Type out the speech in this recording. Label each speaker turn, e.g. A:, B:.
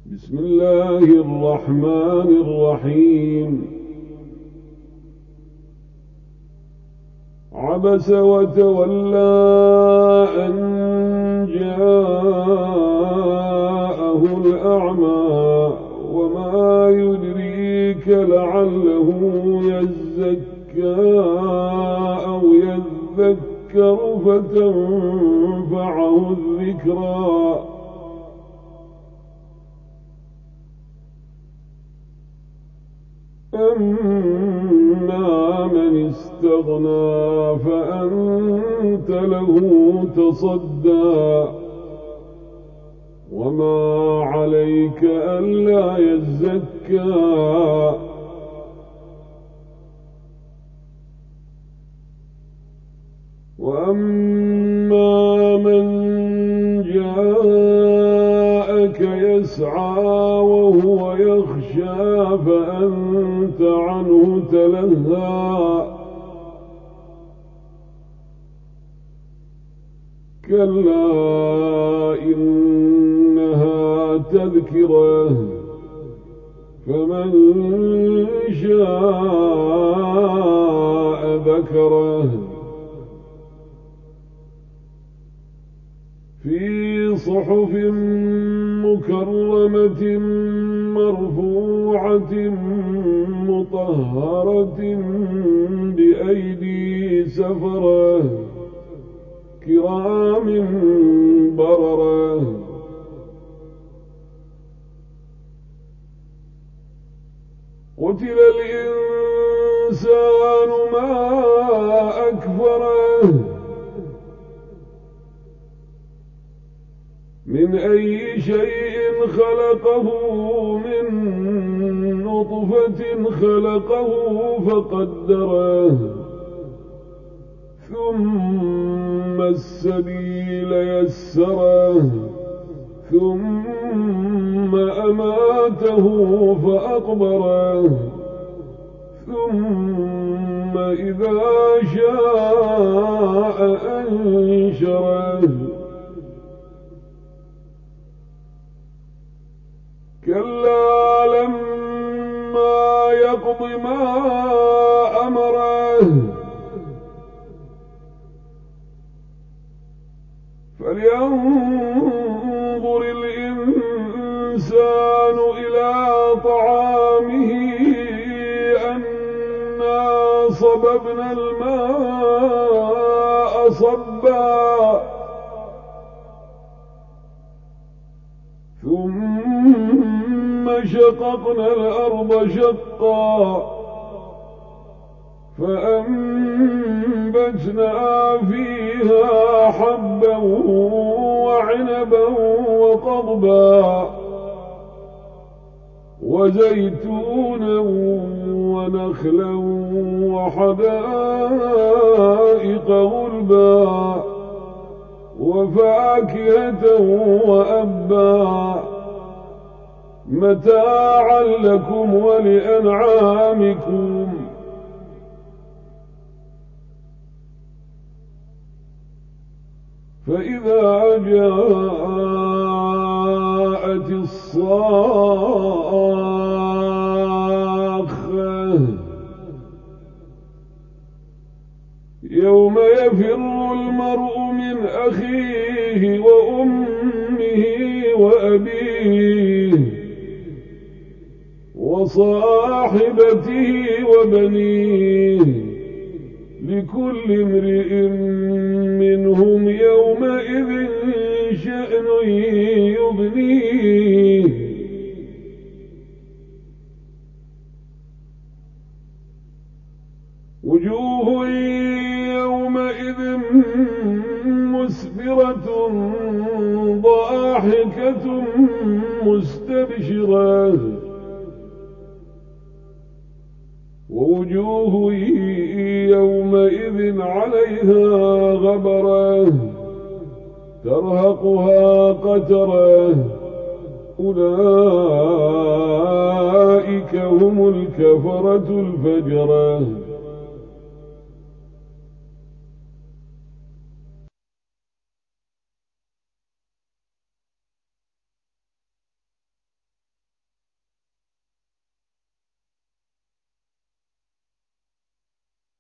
A: بسم الله الرحمن الرحيم. عبس وتولى أن جاءه الأعمى وما يدريك لعله يزكى أو يذكر فتنفعه الذكرى. أما من استغنى فأنت له تصدى وما عليك ألا يزكى. وأما من جاءك يسعى وهو يخشى فأنت عنه تلهى. كلا إنها تذكرة فمن شاء ذكره. في صحف مكرمة مرفوعة مطهرة بأيدي سفرة كرام بررة. قتل الإنسان ما أكفره من أي شيء خلقه من نطفة خلقه فقدره ثم السبيل يسره ثم أماته فأقبره ثم إذا شاء أنشره. كلا لما يقض ما أمره فلينظر الإنسان إلى طعامه أنا صببنا الماء صبا ثم شققنا الأرض شقا فأنبتنا فيها حبا وعنبا وقضبا وزيتونا ونخلا وحدائق غلبا وفاكهة وأبا متاعا لكم ولأنعامكم. فإذا جاءت الصاخة يوم يفر المرء من أخيه وأمه وأبيه وصاحبته وبنيه لكل امرئ منهم يومئذ شأن يغنيه. وجوه يومئذ مسفرة ضاحكة مستبشرة ووجوه يومئذ عليها غبرة ترهقها قترة أولئك هم الكفرة الفجرة.